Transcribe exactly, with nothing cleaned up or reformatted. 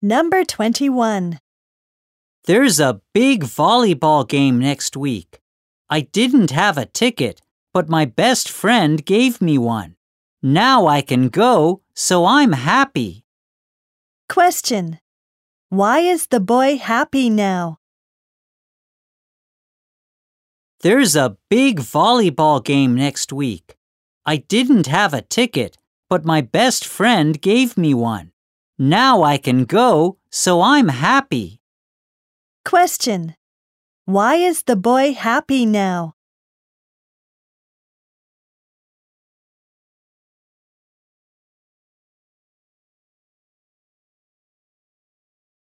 Number twenty-one. There's a big volleyball game next week. I didn't have a ticket, but my best friend gave me one. Now I can go, so I'm happy. Question. Why is the boy happy now? There's a big volleyball game next week. I didn't have a ticket, but my best friend gave me one. Now I can go, so I'm happy. Question. Why is the boy happy now?